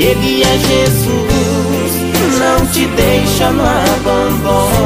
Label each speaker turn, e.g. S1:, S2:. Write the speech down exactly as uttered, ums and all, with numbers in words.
S1: Ele é Jesus, não te deixa no abandono.